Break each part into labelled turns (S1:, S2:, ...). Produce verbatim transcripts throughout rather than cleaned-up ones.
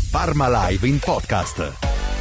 S1: Parma Live in podcast.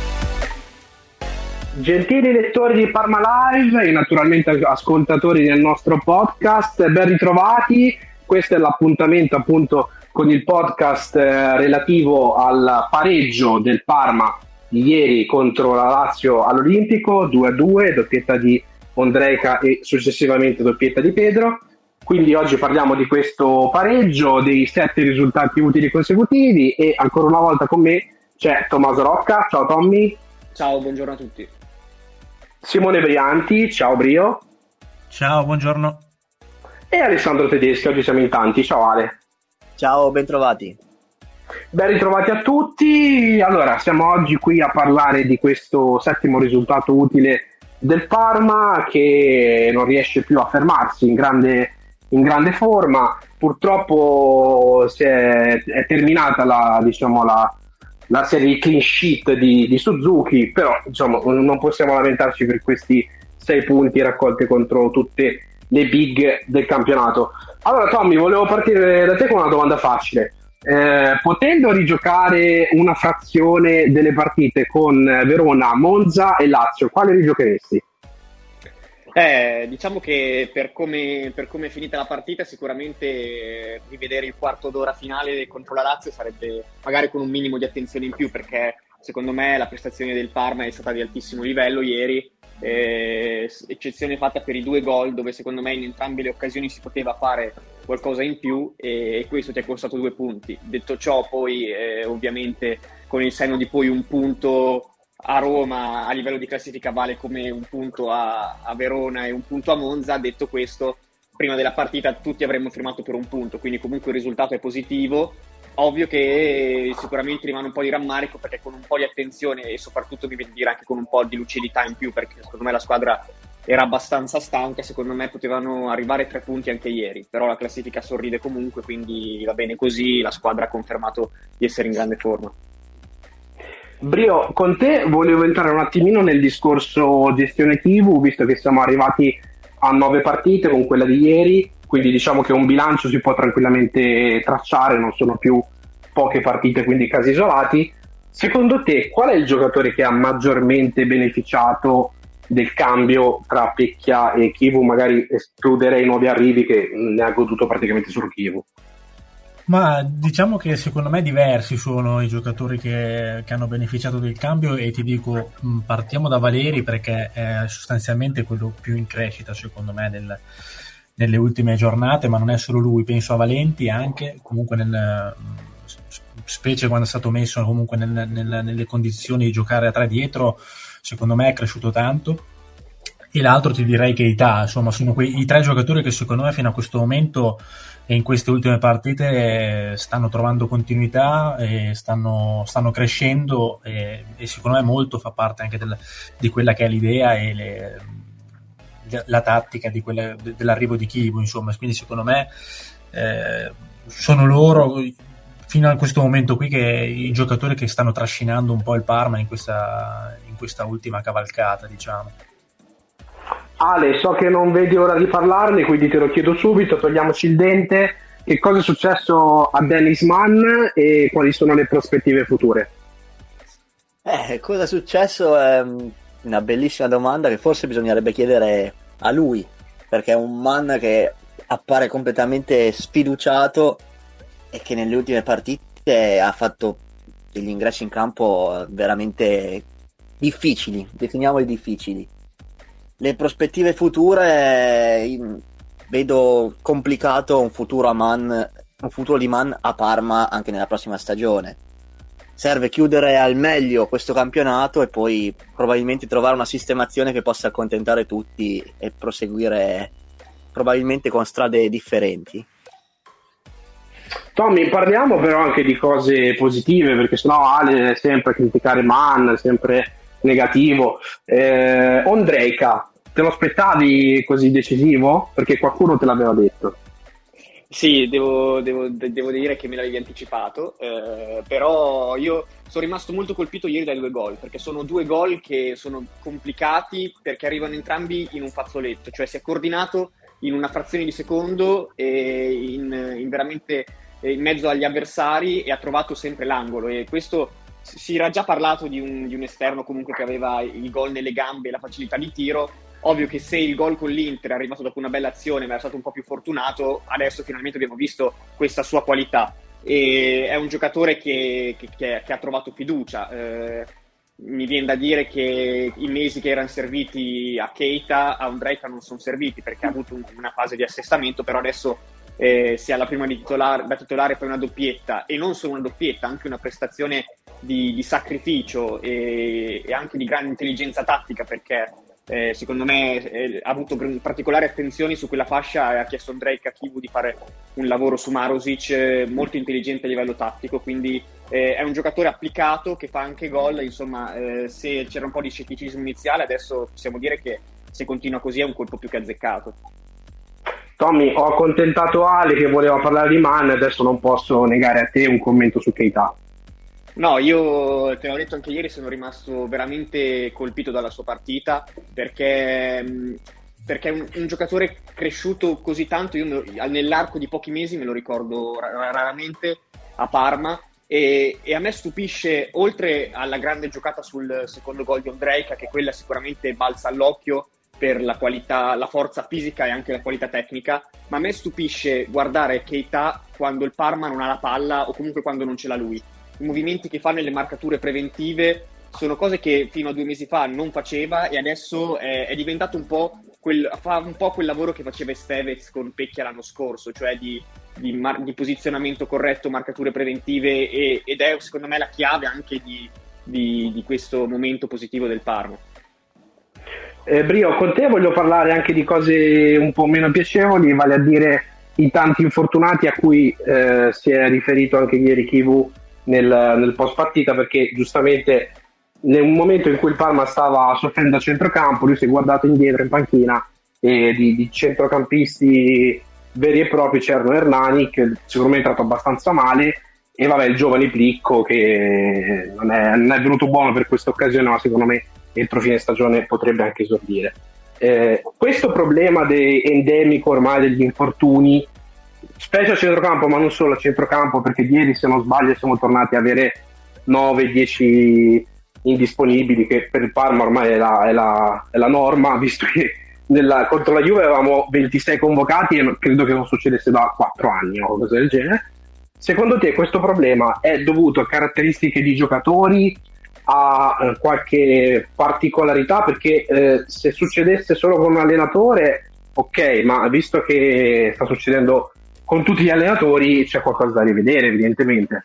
S2: Gentili lettori di Parma Live e naturalmente ascoltatori del nostro podcast, ben ritrovati. Questo è l'appuntamento appunto con il podcast eh, relativo al pareggio del Parma di ieri contro la Lazio all'Olimpico, due a due, doppietta di Ondrejka e successivamente doppietta di Pedro. Quindi oggi parliamo di questo pareggio, dei sette risultati utili consecutivi e ancora una volta con me c'è Tommaso Rocca. Ciao Tommy.
S3: Ciao, buongiorno a tutti.
S2: Simone Brianti. Ciao Brio.
S4: Ciao, buongiorno.
S2: E Alessandro Tedeschi, oggi siamo in tanti. Ciao Ale.
S5: Ciao, bentrovati.
S2: Ben ritrovati a tutti. Allora, siamo oggi qui a parlare di questo settimo risultato utile del Parma che non riesce più a fermarsi in grande in grande forma. Purtroppo si è, è terminata la, diciamo, la, la serie di clean sheet di, di Suzuki, però diciamo, non possiamo lamentarci per questi sei punti raccolti contro tutte le big del campionato. Allora Tommy, volevo partire da te con una domanda facile. Eh, potendo rigiocare una frazione delle partite con Verona, Monza e Lazio, quale rigiocheresti?
S3: Eh, diciamo che per come, per come è finita la partita sicuramente rivedere il quarto d'ora finale contro la Lazio sarebbe magari con un minimo di attenzione in più, perché secondo me la prestazione del Parma è stata di altissimo livello ieri, eh, eccezione fatta per i due gol dove secondo me in entrambe le occasioni si poteva fare qualcosa in più e, e questo ti è costato due punti. Detto ciò, poi eh, ovviamente con il senno di poi un punto a Roma a livello di classifica vale come un punto a, a Verona e un punto a Monza. Detto questo, prima della partita tutti avremmo firmato per un punto, quindi comunque il risultato è positivo. Ovvio che sicuramente rimane un po' di rammarico, perché con un po' di attenzione e soprattutto mi viene a dire anche con un po' di lucidità in più, perché secondo me la squadra era abbastanza stanca, secondo me potevano arrivare tre punti anche ieri, però la classifica sorride comunque, quindi va bene così, la squadra ha confermato di essere in grande forma.
S2: Brio, con te volevo entrare un attimino nel discorso gestione T V, visto che siamo arrivati a nove partite con quella di ieri, quindi diciamo che un bilancio si può tranquillamente tracciare, non sono più poche partite, quindi casi isolati. Secondo te qual è il giocatore che ha maggiormente beneficiato del cambio tra Pecchia e Chivu? Magari escluderei i nuovi arrivi, che ne ha goduto praticamente solo Chivu.
S4: Ma diciamo che secondo me diversi sono i giocatori che, che hanno beneficiato del cambio, e ti dico, partiamo da Valeri perché è sostanzialmente quello più in crescita secondo me del, nelle ultime giornate, ma non è solo lui, penso a Valenti anche, comunque nel, specie quando è stato messo comunque nel, nel, nelle condizioni di giocare a tre dietro, secondo me è cresciuto tanto. E l'altro ti direi che Keita, insomma sono quei i tre giocatori che secondo me fino a questo momento e in queste ultime partite stanno trovando continuità e stanno, stanno crescendo, e, e secondo me molto fa parte anche del, di quella che è l'idea e le, la tattica di quella, dell'arrivo di Chivu, insomma. Quindi secondo me eh, sono loro fino a questo momento qui che i giocatori che stanno trascinando un po' il Parma in questa, in questa ultima cavalcata, diciamo.
S2: Ale, so che non vedi ora di parlarne, quindi te lo chiedo subito, togliamoci il dente. Che cosa è successo a Dennis Mann e quali sono le prospettive future?
S5: Eh, cosa è successo è una bellissima domanda che forse bisognerebbe chiedere a lui, perché è un Mann che appare completamente sfiduciato e che nelle ultime partite ha fatto degli ingressi in campo veramente difficili, definiamoli difficili. Le prospettive future, vedo complicato un futuro a Mann, un futuro di Mann a Parma anche nella prossima stagione. Serve chiudere al meglio questo campionato e poi probabilmente trovare una sistemazione che possa accontentare tutti e proseguire probabilmente con strade differenti.
S2: Tommy, parliamo però anche di cose positive, perché sennò Ale è sempre a criticare Mann, sempre negativo. eh, Ondrejka, te lo aspettavi così decisivo? Perché qualcuno te l'aveva detto.
S3: Sì, devo, devo, devo dire che me l'avevi anticipato, eh, però io sono rimasto molto colpito ieri dai due gol, perché sono due gol che sono complicati perché arrivano entrambi in un fazzoletto, cioè si è coordinato in una frazione di secondo e in, in veramente in mezzo agli avversari e ha trovato sempre l'angolo, e questo si era già parlato di un, di un esterno comunque che aveva il gol nelle gambe e la facilità di tiro. Ovvio che se il gol con l'Inter è arrivato dopo una bella azione ma era stato un po' più fortunato, adesso finalmente abbiamo visto questa sua qualità, e è un giocatore che, che, che, che ha trovato fiducia. Eh, mi viene da dire che i mesi che erano serviti a Keita, a Ondrejka non sono serviti, perché ha avuto un, una fase di assestamento, però adesso eh, se alla prima di titolare, da titolare fai una doppietta, e non solo una doppietta, anche una prestazione di, di sacrificio e, e anche di grande intelligenza tattica, perché Eh, secondo me eh, ha avuto particolari attenzioni su quella fascia e ha chiesto a Ondrejka Chivu di fare un lavoro su Marusic eh, molto intelligente a livello tattico, quindi eh, è un giocatore applicato che fa anche gol, insomma eh, se c'era un po' di scetticismo iniziale, adesso possiamo dire che se continua così è un colpo più che azzeccato.
S2: Tommy, ho accontentato Ale che voleva parlare di Man, adesso non posso negare a te un commento su Keita.
S3: No, io te l'ho detto anche ieri, sono rimasto veramente colpito dalla sua partita, perché, perché è un, un giocatore cresciuto così tanto. Io nell'arco di pochi mesi me lo ricordo raramente a Parma, e, e a me stupisce, oltre alla grande giocata sul secondo gol di Ondrejka, che quella sicuramente balza all'occhio per la qualità, la forza fisica e anche la qualità tecnica, ma a me stupisce guardare Keita quando il Parma non ha la palla o comunque quando non ce l'ha lui. I movimenti che fa nelle marcature preventive sono cose che fino a due mesi fa non faceva, e adesso è, è diventato un po' quel, fa un po' quel lavoro che faceva Estevez con Pecchia l'anno scorso, cioè di, di, mar, di posizionamento corretto, marcature preventive, e, ed è secondo me la chiave anche di, di, di questo momento positivo del Parma.
S2: Eh, Brio, con te voglio parlare anche di cose un po' meno piacevoli, vale a dire i tanti infortunati a cui eh, si è riferito anche ieri Chivu nel, nel post partita, perché giustamente nel momento in cui il Parma stava soffrendo a centrocampo lui si è guardato indietro in panchina, e di, di centrocampisti veri e propri c'erano Hernani, che secondo me è entrato abbastanza male, e vabbè il giovane Plicco che non è, non è venuto buono per questa occasione, ma secondo me entro fine stagione potrebbe anche esordire. Eh, questo problema de- endemico ormai degli infortuni, specie a centrocampo, ma non solo a centrocampo, perché ieri, se non sbaglio, siamo tornati a avere nove dieci indisponibili, che per il Parma ormai è la, è la, è la norma, visto che nella, contro la Juve avevamo ventisei convocati e credo che non succedesse da quattro anni o cose del genere. Secondo te questo problema è dovuto a caratteristiche di giocatori, a eh, qualche particolarità? Perché eh, se succedesse solo con un allenatore, ok, ma visto che sta succedendo con tutti gli allenatori c'è qualcosa da rivedere evidentemente.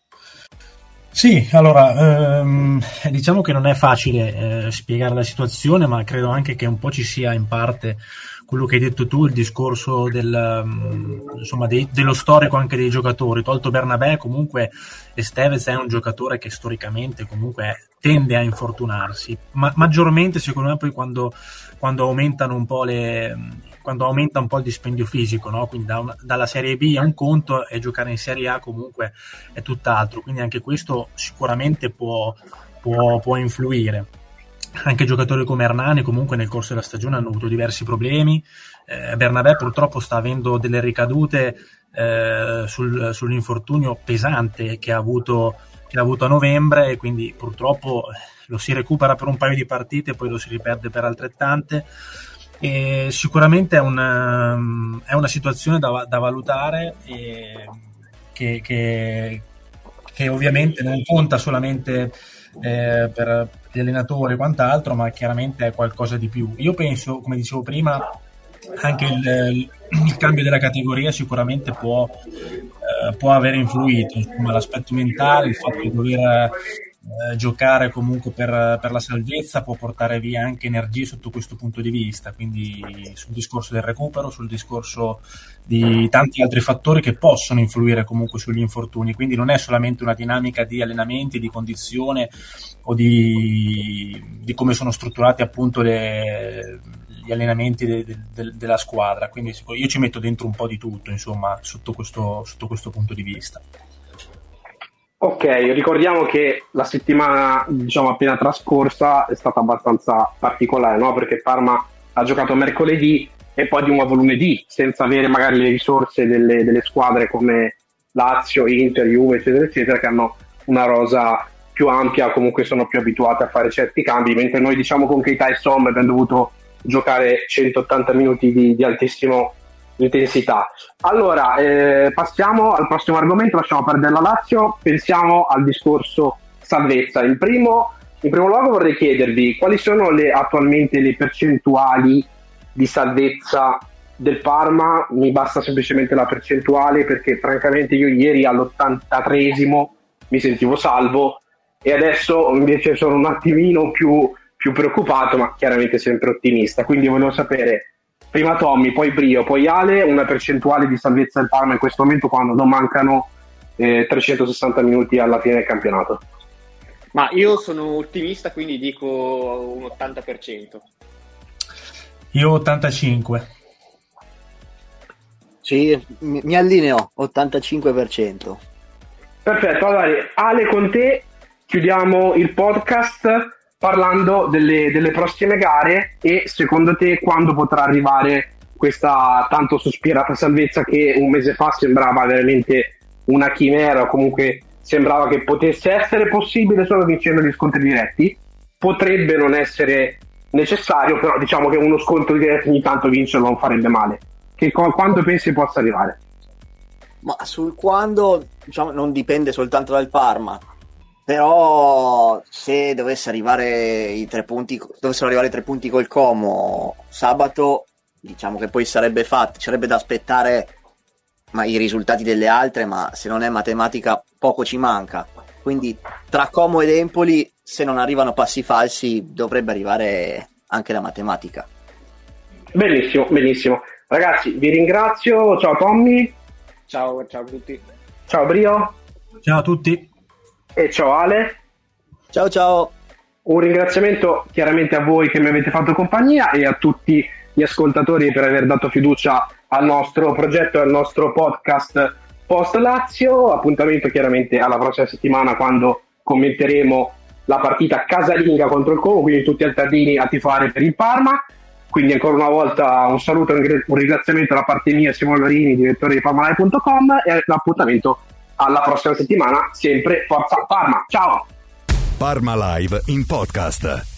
S4: Sì, allora ehm, diciamo che non è facile eh, spiegare la situazione, ma credo anche che un po' ci sia in parte quello che hai detto tu, il discorso del, um, insomma, dei, dello storico anche dei giocatori. Tolto Bernabé, comunque Estevez è un giocatore che storicamente comunque tende a infortunarsi, ma maggiormente secondo me poi quando, quando aumentano un po' le quando aumenta un po' il dispendio fisico, no? Quindi da una, dalla Serie B è un conto e giocare in Serie A comunque è tutt'altro, quindi anche questo sicuramente può, può, può influire. Anche giocatori come Hernani comunque nel corso della stagione hanno avuto diversi problemi. eh, Bernabé purtroppo sta avendo delle ricadute eh, sul, sull'infortunio pesante che ha avuto che ha avuto a novembre, e quindi purtroppo lo si recupera per un paio di partite e poi lo si riperde per altrettante. E sicuramente è una, è una situazione da, da valutare, e che, che, che ovviamente non conta solamente eh, per gli allenatori e quant'altro, ma chiaramente è qualcosa di più. Io penso, come dicevo prima, anche il, il cambio della categoria sicuramente può, eh, può aver influito, insomma, l'aspetto mentale, il fatto di dover eh, giocare comunque per, per la salvezza può portare via anche energie sotto questo punto di vista, quindi sul discorso del recupero, sul discorso di tanti altri fattori che possono influire comunque sugli infortuni, quindi non è solamente una dinamica di allenamenti, di condizione o di, di come sono strutturati appunto le, gli allenamenti de, de, de, della squadra, quindi io ci metto dentro un po' di tutto, insomma, sotto questo, sotto questo punto di vista.
S2: Ok, ricordiamo che la settimana, diciamo, appena trascorsa è stata abbastanza particolare, no? Perché Parma ha giocato mercoledì e poi di nuovo lunedì, senza avere magari le risorse delle, delle squadre come Lazio, Inter, Juve, eccetera, eccetera, che hanno una rosa più ampia, comunque sono più abituate a fare certi cambi, mentre noi diciamo con Keita e Som abbiamo dovuto giocare centottanta minuti di, di altissimo intensità. Allora, eh, passiamo al prossimo argomento, lasciamo perdere la Lazio, pensiamo al discorso salvezza. In primo, in primo luogo vorrei chiedervi quali sono le, attualmente le percentuali di salvezza del Parma. Mi basta semplicemente la percentuale, perché francamente io ieri all'ottantatreesimo mi sentivo salvo e adesso invece sono un attimino più, più preoccupato, ma chiaramente sempre ottimista. Quindi volevo sapere, prima Tommy, poi Brio, poi Ale, una percentuale di salvezza del Parma in questo momento quando non mancano eh, trecentosessanta minuti alla fine del campionato.
S3: Ma io sono ottimista, quindi dico un ottanta per cento.
S4: Io ottantacinque.
S5: Sì, mi, mi allineo, ottantacinque per cento.
S2: Perfetto, allora Ale, con te chiudiamo il podcast parlando delle, delle prossime gare e secondo te quando potrà arrivare questa tanto sospirata salvezza che un mese fa sembrava veramente una chimera, o comunque sembrava che potesse essere possibile solo vincendo gli scontri diretti. Potrebbe non essere necessario, però diciamo che uno scontro diretto ogni tanto vincerlo non farebbe male. Che, quando pensi possa arrivare?
S5: Ma sul quando, diciamo, non dipende soltanto dal Parma, però se dovesse arrivare i tre punti, dovessero arrivare i tre punti col Como sabato, diciamo che poi sarebbe fatto, ci sarebbe da aspettare ma i risultati delle altre, ma se non è matematica poco ci manca. Quindi tra Como ed Empoli, se non arrivano passi falsi, dovrebbe arrivare anche la matematica.
S2: Benissimo, benissimo. Ragazzi, vi ringrazio. Ciao Tommy.
S3: Ciao, ciao a tutti.
S2: Ciao Brio.
S4: Ciao a tutti.
S2: E ciao Ale.
S5: Ciao ciao.
S2: Un ringraziamento chiaramente a voi che mi avete fatto compagnia e a tutti gli ascoltatori per aver dato fiducia al nostro progetto e al nostro podcast Post Lazio. Appuntamento chiaramente alla prossima settimana, quando commenteremo la partita casalinga contro il Como, quindi tutti altardini a tifare per il Parma. Quindi ancora una volta un saluto e un ringraziamento da parte mia, Simone Lorini, direttore di parma live punto com, e l'appuntamento alla prossima settimana, sempre Forza Parma. Ciao!
S1: Parma Live in podcast.